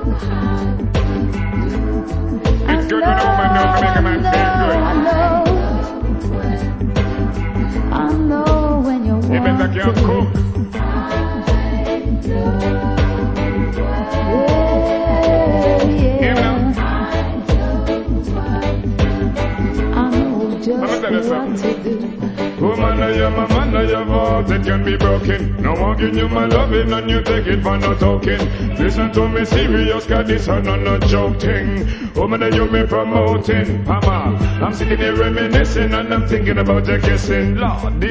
It's good when a woman knows to make a man feel good. I know when you're You better can't cook. Woman, I am a man, I have heart that can be broken. No one give you my loving and you take it for no token. Listen to me serious, cause this is not joke thing. Woman, you me promoting. Mama, I'm sitting here reminiscing and I'm thinking about your kissing. Lord,